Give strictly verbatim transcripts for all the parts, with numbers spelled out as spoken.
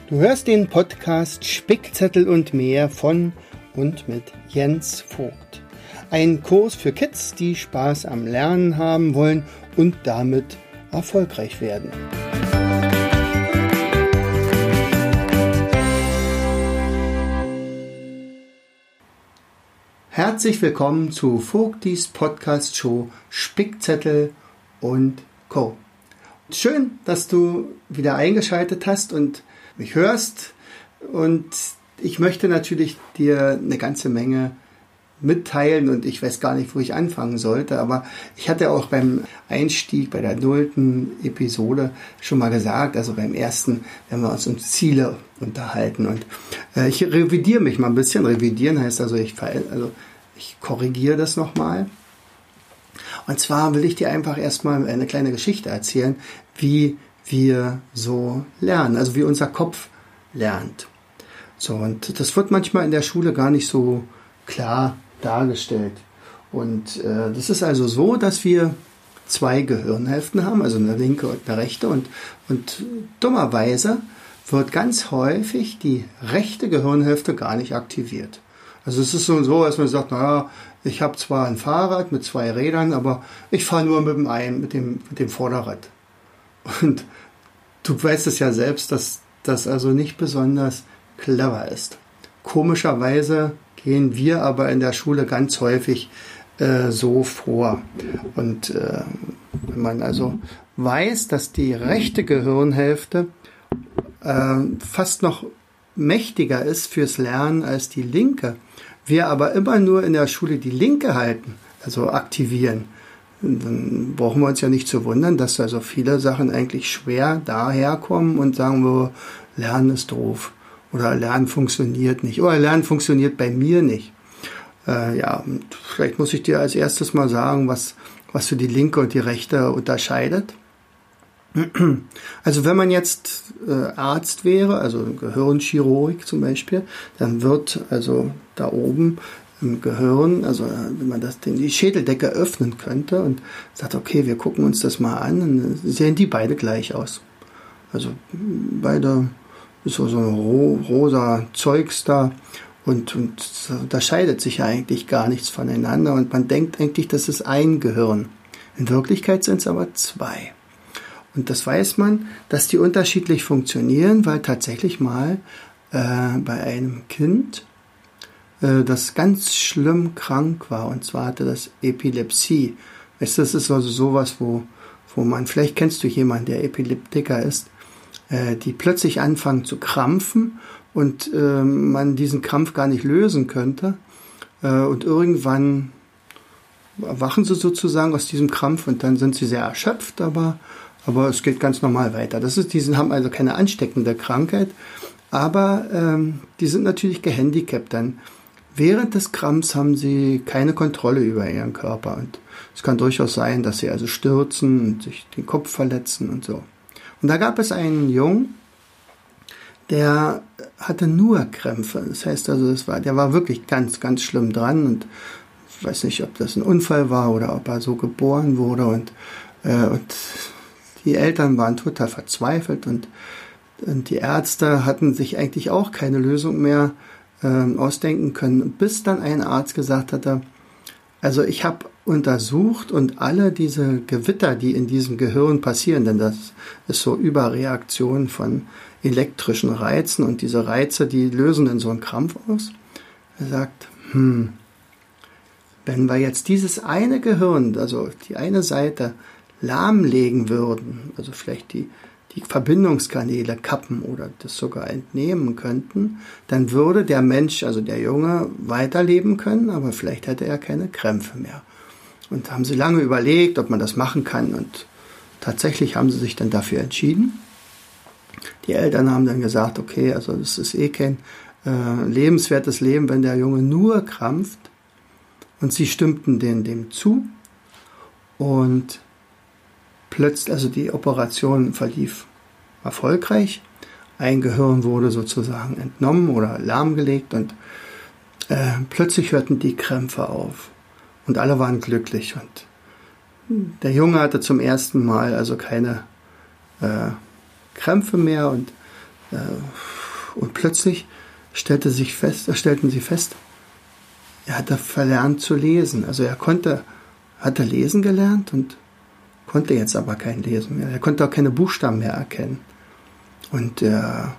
Du hörst den Podcast Spickzettel und mehr von und mit Jens Vogt. Ein Kurs für Kids, die Spaß am Lernen haben wollen und damit erfolgreich werden. Herzlich willkommen zu Vogtis Podcast Show Spickzettel und Co. Schön, dass du wieder eingeschaltet hast und mich hörst, und ich möchte natürlich dir eine ganze Menge mitteilen und ich weiß gar nicht, wo ich anfangen sollte, aber ich hatte auch beim Einstieg bei der nullten Episode schon mal gesagt, also beim ersten, wenn wir uns um Ziele unterhalten, und äh, ich revidiere mich mal ein bisschen. Revidieren heißt also, ich, also ich korrigiere das nochmal. Und zwar will ich dir einfach erstmal eine kleine Geschichte erzählen, wie wir so lernen, also wie unser Kopf lernt. So, und das wird manchmal in der Schule gar nicht so klar dargestellt. Und äh, das ist also so, dass wir zwei Gehirnhälften haben, also eine linke und eine rechte, und, und dummerweise wird ganz häufig die rechte Gehirnhälfte gar nicht aktiviert. Also es ist so, so dass man sagt, naja, ich habe zwar ein Fahrrad mit zwei Rädern, aber ich fahre nur mit dem einen, mit dem, mit dem Vorderrad. Und du weißt es ja selbst, dass das also nicht besonders clever ist. Komischerweise gehen wir aber in der Schule ganz häufig äh, so vor. Und äh, wenn man also weiß, dass die rechte Gehirnhälfte äh, fast noch mächtiger ist fürs Lernen als die linke, wir aber immer nur in der Schule die linke halten, also aktivieren, dann brauchen wir uns ja nicht zu wundern, dass also viele Sachen eigentlich schwer daherkommen und sagen wir, Lernen ist doof oder Lernen funktioniert nicht oder Lernen funktioniert bei mir nicht. Äh, ja, und vielleicht muss ich dir als erstes mal sagen, was, was für die linke und die rechte unterscheidet. Also wenn man jetzt äh, Arzt wäre, also Gehirnchirurg zum Beispiel, dann wird also da oben im Gehirn, also wenn man das, die Schädeldecke öffnen könnte und sagt, okay, wir gucken uns das mal an, dann sehen die beide gleich aus. Also beide ist so, so ein ro- rosa Zeugs da und, und da scheidet sich ja eigentlich gar nichts voneinander und man denkt eigentlich, das ist ein Gehirn. In Wirklichkeit sind es aber zwei. Und das weiß man, dass die unterschiedlich funktionieren, weil tatsächlich mal äh, bei einem Kind das ganz schlimm krank war, und zwar hatte das Epilepsie. Weißt du, das ist also sowas, wo, wo man, vielleicht kennst du jemanden, der Epileptiker ist, äh, die plötzlich anfangen zu krampfen und äh, man diesen Krampf gar nicht lösen könnte. Äh, und irgendwann erwachen sie sozusagen aus diesem Krampf und dann sind sie sehr erschöpft, aber, aber es geht ganz normal weiter. Das ist, die haben also keine ansteckende Krankheit, aber ähm, die sind natürlich gehandicapt dann. Während des Krampfs haben sie keine Kontrolle über ihren Körper und es kann durchaus sein, dass sie also stürzen und sich den Kopf verletzen und so. Und da gab es einen Jungen, der hatte nur Krämpfe. Das heißt also, das war, der war wirklich ganz, ganz schlimm dran und ich weiß nicht, ob das ein Unfall war oder ob er so geboren wurde und, äh, und die Eltern waren total verzweifelt und, und die Ärzte hatten sich eigentlich auch keine Lösung mehr ausdenken können, bis dann ein Arzt gesagt hatte, also ich habe untersucht und alle diese Gewitter, die in diesem Gehirn passieren, denn das ist so Überreaktion von elektrischen Reizen und diese Reize, die lösen dann so einen Krampf aus. Er sagt, hm, wenn wir jetzt dieses eine Gehirn, also die eine Seite lahmlegen würden, also vielleicht die die Verbindungskanäle kappen oder das sogar entnehmen könnten, dann würde der Mensch, also der Junge, weiterleben können, aber vielleicht hätte er keine Krämpfe mehr. Und haben sie lange überlegt, ob man das machen kann und tatsächlich haben sie sich dann dafür entschieden. Die Eltern haben dann gesagt, okay, also das ist eh kein äh, lebenswertes Leben, wenn der Junge nur krampft, und sie stimmten dem, dem zu und plötzlich, also die Operation verlief erfolgreich. Ein Gehirn wurde sozusagen entnommen oder lahmgelegt und äh, plötzlich hörten die Krämpfe auf und alle waren glücklich und der Junge hatte zum ersten Mal also keine äh, Krämpfe mehr und äh, Und plötzlich stellte sich fest, stellten sie fest, er hatte verlernt zu lesen. Also er konnte, hatte lesen gelernt und konnte jetzt aber kein Lesen mehr. Er konnte auch keine Buchstaben mehr erkennen. Und er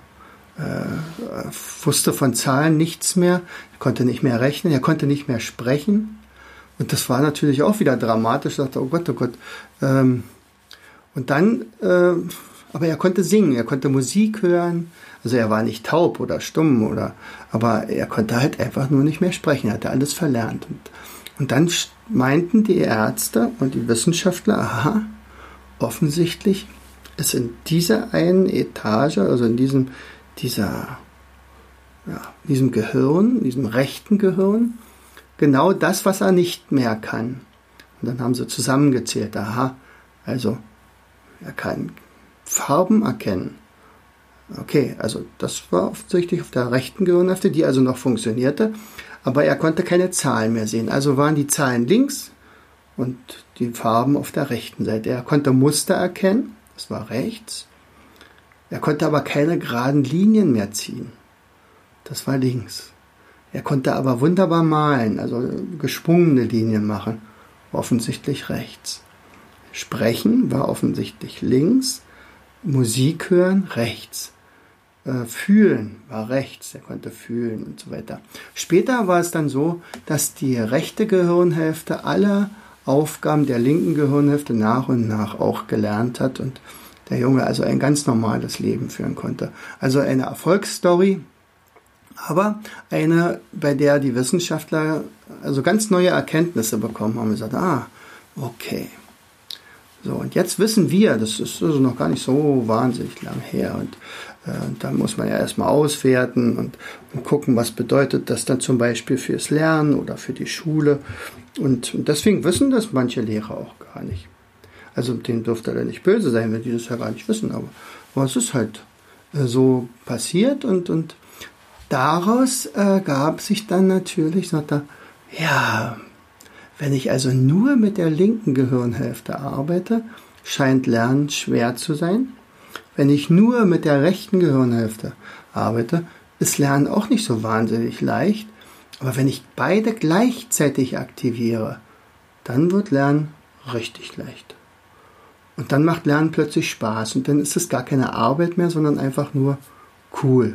äh, wusste von Zahlen nichts mehr. Er konnte nicht mehr rechnen. Er konnte nicht mehr sprechen. Und das war natürlich auch wieder dramatisch. Ich dachte, oh Gott, oh Gott. Ähm, und dann, äh, aber er konnte singen. Er konnte Musik hören. Also er war nicht taub oder stumm, oder, aber er konnte halt einfach nur nicht mehr sprechen. Er hatte alles verlernt. Und, und dann meinten die Ärzte und die Wissenschaftler, aha, offensichtlich ist in dieser einen Etage, also in diesem, dieser, ja, diesem Gehirn, diesem rechten Gehirn, genau das, was er nicht mehr kann. Und dann haben sie zusammengezählt, aha, also er kann Farben erkennen. Okay, also das war offensichtlich auf der rechten Gehirnhälfte, die also noch funktionierte, aber er konnte keine Zahlen mehr sehen. Also waren die Zahlen links und die Farben auf der rechten Seite. Er konnte Muster erkennen, das war rechts. Er konnte aber keine geraden Linien mehr ziehen, das war links. Er konnte aber wunderbar malen, also geschwungene Linien machen, offensichtlich rechts. Sprechen war offensichtlich links, Musik hören rechts. Fühlen war rechts, er konnte fühlen und so weiter. Später war es dann so, dass die rechte Gehirnhälfte alle Aufgaben der linken Gehirnhälfte nach und nach auch gelernt hat und der Junge also ein ganz normales Leben führen konnte. Also eine Erfolgsstory, aber eine, bei der die Wissenschaftler also ganz neue Erkenntnisse bekommen haben und gesagt, ah, okay. So, und jetzt wissen wir, das ist also noch gar nicht so wahnsinnig lang her und äh, da muss man ja erstmal auswerten und, und gucken, was bedeutet das dann zum Beispiel fürs Lernen oder für die Schule und, und deswegen wissen das manche Lehrer auch gar nicht. Also denen dürfte er nicht böse sein, wenn die das ja gar nicht wissen, aber, aber es ist halt äh, so passiert und, und daraus äh, gab sich dann natürlich, sagt er, ja, wenn ich also nur mit der linken Gehirnhälfte arbeite, scheint Lernen schwer zu sein. Wenn ich nur mit der rechten Gehirnhälfte arbeite, ist Lernen auch nicht so wahnsinnig leicht. Aber wenn ich beide gleichzeitig aktiviere, dann wird Lernen richtig leicht. Und dann macht Lernen plötzlich Spaß und dann ist es gar keine Arbeit mehr, sondern einfach nur cool.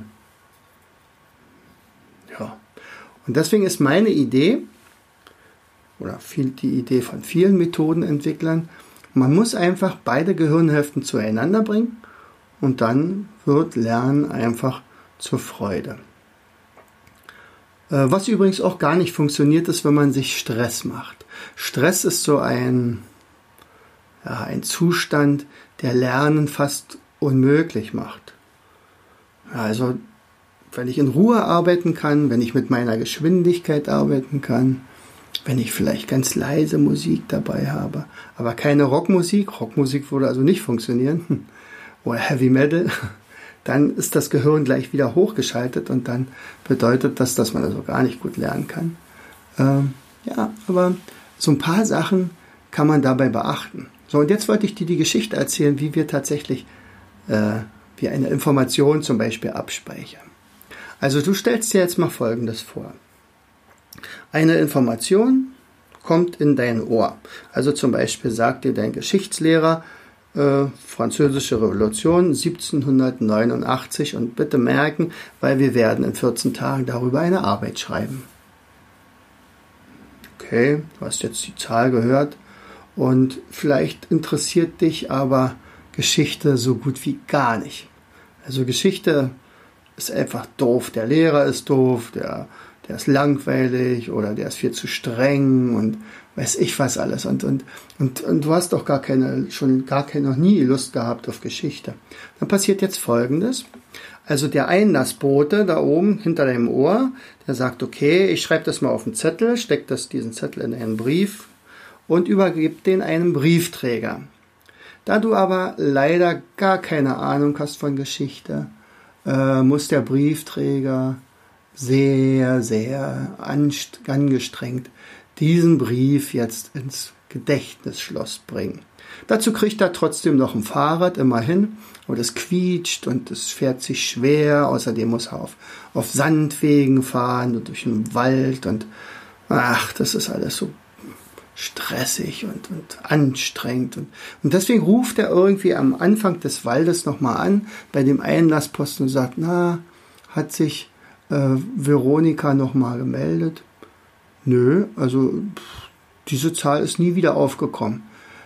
Ja. Und deswegen ist meine Idee, oder viel, die Idee von vielen Methodenentwicklern, man muss einfach beide Gehirnhälften zueinander bringen und dann wird Lernen einfach zur Freude. Äh, was übrigens auch gar nicht funktioniert, ist, wenn man sich Stress macht. Stress ist so ein, ja, ein Zustand, der Lernen fast unmöglich macht. Also, wenn ich in Ruhe arbeiten kann, wenn ich mit meiner Geschwindigkeit arbeiten kann, wenn ich vielleicht ganz leise Musik dabei habe, aber keine Rockmusik, Rockmusik würde also nicht funktionieren, oder Heavy Metal, dann ist das Gehirn gleich wieder hochgeschaltet und dann bedeutet das, dass man also gar nicht gut lernen kann. Ähm, ja, aber so ein paar Sachen kann man dabei beachten. So, und jetzt wollte ich dir die Geschichte erzählen, wie wir tatsächlich äh, wie eine Information zum Beispiel abspeichern. Also du stellst dir jetzt mal Folgendes vor. Eine Information kommt in dein Ohr. Also zum Beispiel sagt dir dein Geschichtslehrer, äh, Französische Revolution siebzehnhundertneunundachtzig und bitte merken, weil wir werden in vierzehn Tagen darüber eine Arbeit schreiben. Okay, du hast jetzt die Zahl gehört und vielleicht interessiert dich aber Geschichte so gut wie gar nicht. Also Geschichte ist einfach doof. Der Lehrer ist doof, der der ist langweilig oder der ist viel zu streng und weiß ich was alles. Und, und, und, und du hast doch gar keine, schon gar keine, noch nie Lust gehabt auf Geschichte. Dann passiert jetzt Folgendes. Also der Einlassbote da oben hinter deinem Ohr, der sagt, okay, ich schreibe das mal auf einen Zettel, steck das, diesen Zettel in einen Brief und übergebe den einem Briefträger. Da du aber leider gar keine Ahnung hast von Geschichte, äh, muss der Briefträger sehr, sehr angestrengt diesen Brief jetzt ins Gedächtnisschloss bringen. Dazu kriegt er trotzdem noch ein Fahrrad, immerhin, aber das quietscht und es fährt sich schwer. Außerdem muss er auf, auf Sandwegen fahren und durch den Wald und ach, das ist alles so stressig und, und anstrengend. Und, und deswegen ruft er irgendwie am Anfang des Waldes nochmal an bei dem Einlassposten und sagt, na, hat sich äh, Veronika nochmal gemeldet? Nö, also pff, diese Zahl ist nie wieder aufgekommen.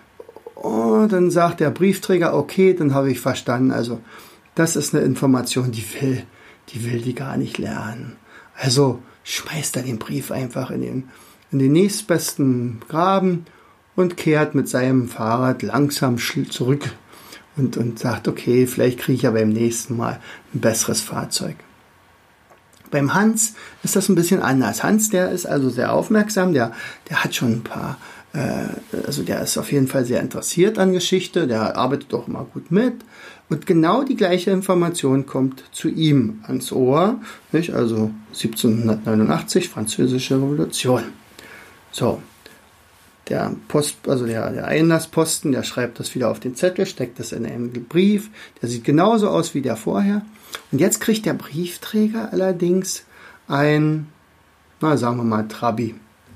Oh, dann sagt der Briefträger, okay, dann habe ich verstanden. Also das ist eine Information, die will, die will die gar nicht lernen. Also schmeißt er den Brief einfach in den, in den nächstbesten Graben und kehrt mit seinem Fahrrad langsam zurück und, und sagt, okay, vielleicht kriege ich ja beim nächsten Mal ein besseres Fahrzeug. Beim Hans ist das ein bisschen anders. Hans, der ist also sehr aufmerksam, der, der hat schon ein paar, äh, also der ist auf jeden Fall sehr interessiert an Geschichte, der arbeitet auch immer gut mit. Und genau die gleiche Information kommt zu ihm ans Ohr, nicht? Also siebzehnhundertneunundachtzig, Französische Revolution. So, der Post, also der, der Einlassposten, der schreibt das wieder auf den Zettel, steckt das in einen Brief, der sieht genauso aus wie der vorher. Und jetzt kriegt der Briefträger allerdings ein, na sagen wir mal, Trabi.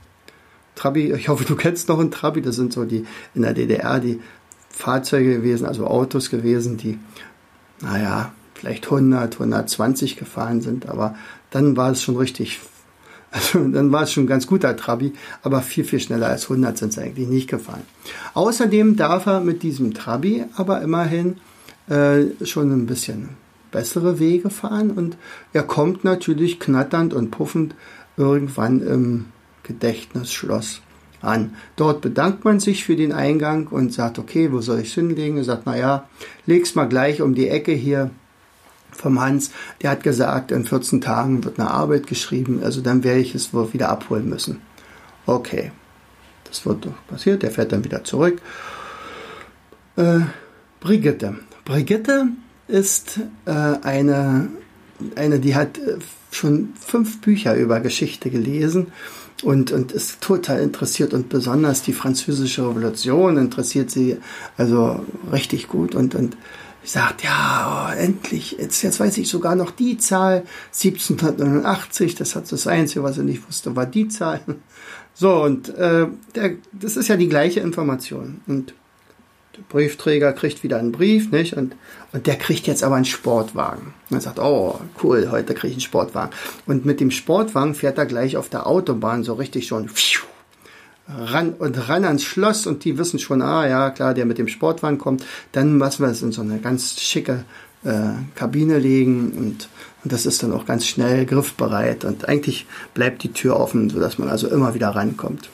Trabi, ich hoffe, du kennst noch einen Trabi, das sind so die in der D D R die Fahrzeuge gewesen, also Autos gewesen, die, naja, vielleicht hundert, hundertzwanzig gefahren sind, aber dann war es schon richtig, also dann war es schon ein ganz guter Trabi, aber viel, viel schneller als hundert sind sie eigentlich nicht gefahren. Außerdem darf er mit diesem Trabi aber immerhin äh, schon ein bisschen bessere Wege fahren und er kommt natürlich knatternd und puffend irgendwann im Gedächtnisschloss an. Dort bedankt man sich für den Eingang und sagt, okay, wo soll ich es hinlegen? Er sagt, naja, leg's mal gleich um die Ecke hier vom Hans. Der hat gesagt, in vierzehn Tagen wird eine Arbeit geschrieben, also dann werde ich es wohl wieder abholen müssen. Okay, das wird doch passiert, der fährt dann wieder zurück. Äh, Brigitte. Brigitte ist äh, eine, eine, die hat schon fünf Bücher über Geschichte gelesen und, und ist total interessiert und besonders die Französische Revolution interessiert sie also richtig gut und, und sagt, ja, oh, endlich, jetzt, jetzt weiß ich sogar noch die Zahl, siebzehnhundertneunundachtzig, das hat das Einzige, was ich nicht wusste, war die Zahl. So, und äh, der, das ist ja die gleiche Information und der Briefträger kriegt wieder einen Brief, nicht? Und, und der kriegt jetzt aber einen Sportwagen. Und er sagt, oh, cool, heute kriege ich einen Sportwagen. Und mit dem Sportwagen fährt er gleich auf der Autobahn so richtig schon ran und ran ans Schloss. Und die wissen schon, ah ja, klar, der mit dem Sportwagen kommt. Dann müssen wir es in so eine ganz schicke äh, Kabine legen. Und, und das ist dann auch ganz schnell griffbereit. Und eigentlich bleibt die Tür offen, sodass man also immer wieder rankommt.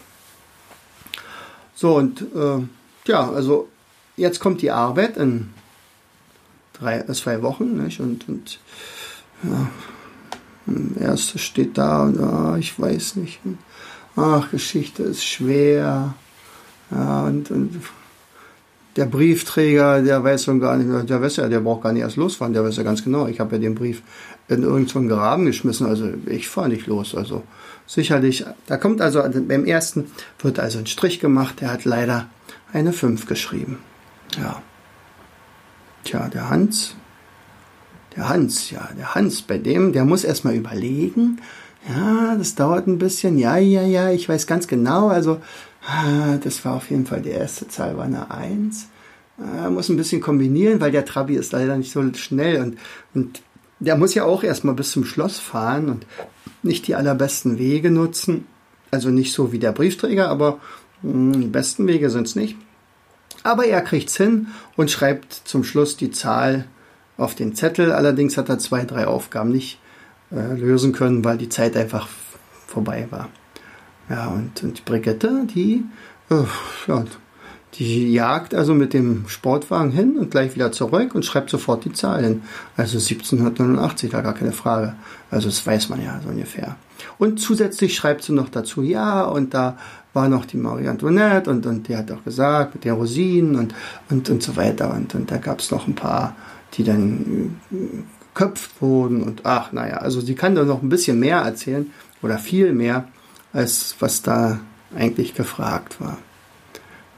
So, und äh, ja, also jetzt kommt die Arbeit in drei, zwei Wochen, nicht? Und, und ja, erstes steht da und ah, ich weiß nicht. Ach, Geschichte ist schwer. Ja, und, und der Briefträger, der weiß schon gar nicht, der weiß ja, der braucht gar nicht erst losfahren, der weiß ja ganz genau, ich habe ja den Brief in irgendeinen Graben geschmissen, also ich fahre nicht los, also sicherlich, da kommt also, beim ersten wird also ein Strich gemacht, der hat leider eine fünf geschrieben. Ja. Tja, der Hans, der Hans, ja, der Hans, bei dem, der muss erstmal überlegen, ja, das dauert ein bisschen, ja, ja, ja, ich weiß ganz genau, also, das war auf jeden Fall, die erste Zahl war eine eins, er muss ein bisschen kombinieren, weil der Trabi ist leider nicht so schnell und, und der muss ja auch erstmal bis zum Schloss fahren und nicht die allerbesten Wege nutzen, also nicht so wie der Briefträger, aber mh, die besten Wege sind es nicht. Aber er kriegt's hin und schreibt zum Schluss die Zahl auf den Zettel. Allerdings hat er zwei, drei Aufgaben nicht äh, lösen können, weil die Zeit einfach vorbei war. Ja, und, und die Brigitte, die, äh, ja, die jagt also mit dem Sportwagen hin und gleich wieder zurück und schreibt sofort die Zahl hin. Also siebzehnhundertneunundachtzig, da gar keine Frage. Also das weiß man ja so ungefähr. Und zusätzlich schreibt sie noch dazu, ja, und da war noch die Marie Antoinette und, und die hat auch gesagt, mit den Rosinen und, und, und so weiter. Und, und da gab es noch ein paar, die dann geköpft wurden. Und ach, naja, also sie kann da noch ein bisschen mehr erzählen oder viel mehr, als was da eigentlich gefragt war.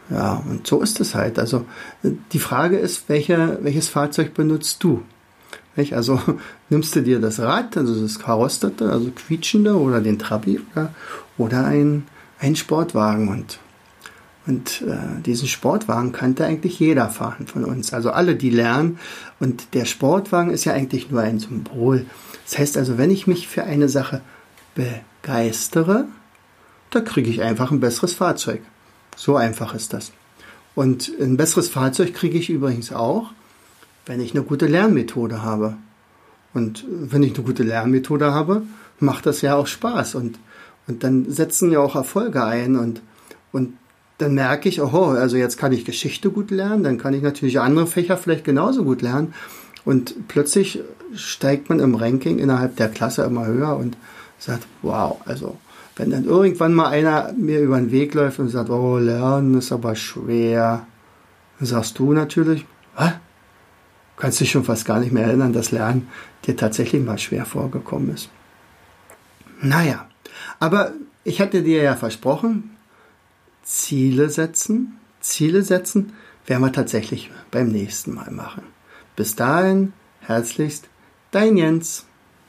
Ja, und so ist es halt. Also die Frage ist, welche, welches Fahrzeug benutzt du? Nicht? Also nimmst du dir das Rad, also das Karosterte, also quietschende oder den Trabi oder, oder ein, ein Sportwagen. Und, und äh, diesen Sportwagen kannte eigentlich jeder fahren von uns. Also alle, die lernen. Und der Sportwagen ist ja eigentlich nur ein Symbol. Das heißt also, wenn ich mich für eine Sache begeistere, da kriege ich einfach ein besseres Fahrzeug. So einfach ist das. Und ein besseres Fahrzeug kriege ich übrigens auch, wenn ich eine gute Lernmethode habe. Und wenn ich eine gute Lernmethode habe, macht das ja auch Spaß. Und, und dann setzen ja auch Erfolge ein. Und, und dann merke ich, oh, also jetzt kann ich Geschichte gut lernen, dann kann ich natürlich andere Fächer vielleicht genauso gut lernen. Und plötzlich steigt man im Ranking innerhalb der Klasse immer höher und sagt, wow, also wenn dann irgendwann mal einer mir über den Weg läuft und sagt, oh, Lernen ist aber schwer, dann sagst du natürlich, was? Kannst dich schon fast gar nicht mehr erinnern, dass Lernen dir tatsächlich mal schwer vorgekommen ist. Naja, aber ich hatte dir ja versprochen, Ziele setzen, Ziele setzen werden wir tatsächlich beim nächsten Mal machen. Bis dahin, herzlichst, dein Jens.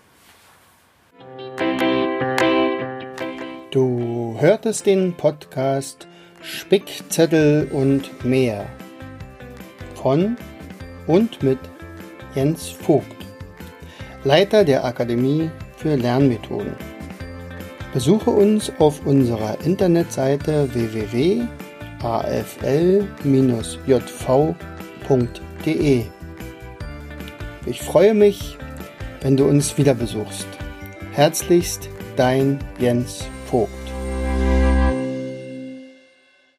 Du hörtest den Podcast Spickzettel und mehr von und mit Jens Vogt, Leiter der Akademie für Lernmethoden. Besuche uns auf unserer Internetseite w w w punkt a f l bindestrich j v punkt d e. Ich freue mich, wenn du uns wieder besuchst. Herzlichst, dein Jens Vogt.